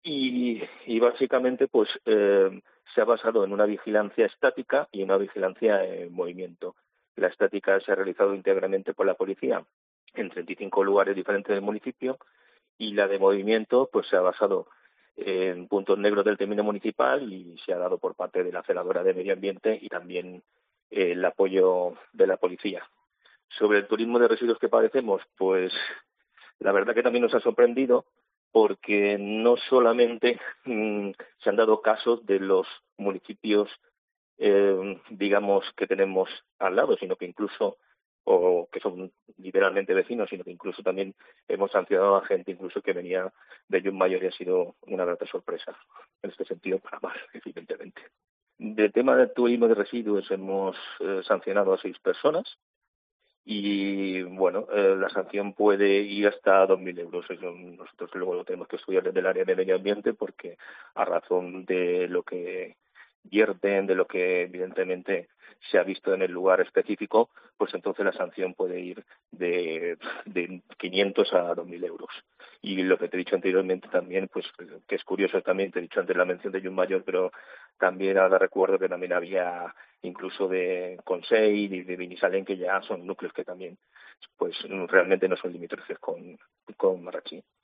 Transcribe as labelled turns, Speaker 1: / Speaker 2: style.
Speaker 1: y básicamente pues se ha basado en una vigilancia estática y una vigilancia en movimiento. La estática se ha realizado íntegramente por la policía en 35 lugares diferentes del municipio y la de movimiento pues se ha basado en puntos negros del término municipal y se ha dado por parte de la celadora de medio ambiente y también el apoyo de la policía. Sobre el turismo de residuos que padecemos, pues la verdad que también nos ha sorprendido porque no solamente se han dado casos de los municipios, digamos, que tenemos al lado, sino que incluso, o que son literalmente vecinos, sino que incluso también hemos sancionado a gente incluso que venía de Mayor y ha sido una grata sorpresa. En este sentido, para mal, evidentemente. Del tema del turismo de residuos hemos sancionado a 6 personas y bueno, la sanción puede ir hasta 2.000 euros. Eso nosotros luego lo tenemos que estudiar desde el área de medio ambiente porque a razón de lo que vierten, de lo que evidentemente se ha visto en el lugar específico, pues entonces la sanción puede ir de 500 a 2.000 euros. Y lo que te he dicho anteriormente también, pues que es curioso también, te he dicho antes la mención de Mayor, pero también ahora recuerdo que también había incluso de Consell y de Binissalem, que ya son núcleos que también pues realmente no son limítrofes con Marratxí.